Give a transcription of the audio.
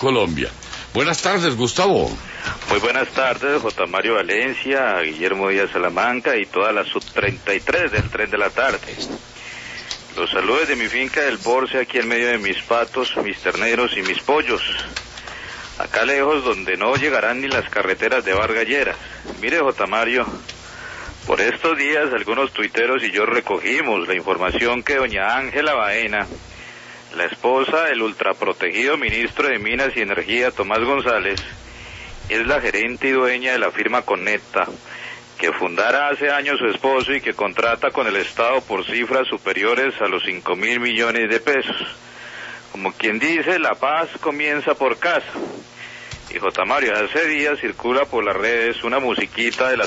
Colombia. Buenas tardes, Gustavo. Muy buenas tardes, J. Mario Valencia, Guillermo Díaz Salamanca y toda la sub-33 del tren de la tarde. Los saludos de mi finca del Borce, aquí en medio de mis patos, mis terneros y mis pollos. Acá lejos, donde no llegarán ni las carreteras de Vargas Lleras. Mire, J. Mario, por estos días algunos tuiteros y yo recogimos la información que doña Ángela Baena, la esposa del ultraprotegido ministro de Minas y Energía, Tomás González, es la gerente y dueña de la firma Conecta, que fundara hace años su esposo y que contrata con el Estado por cifras superiores a los 5.000 millones de pesos. Como quien dice, la paz comienza por casa. Y J. Mario, hace días circula por las redes una musiquita de la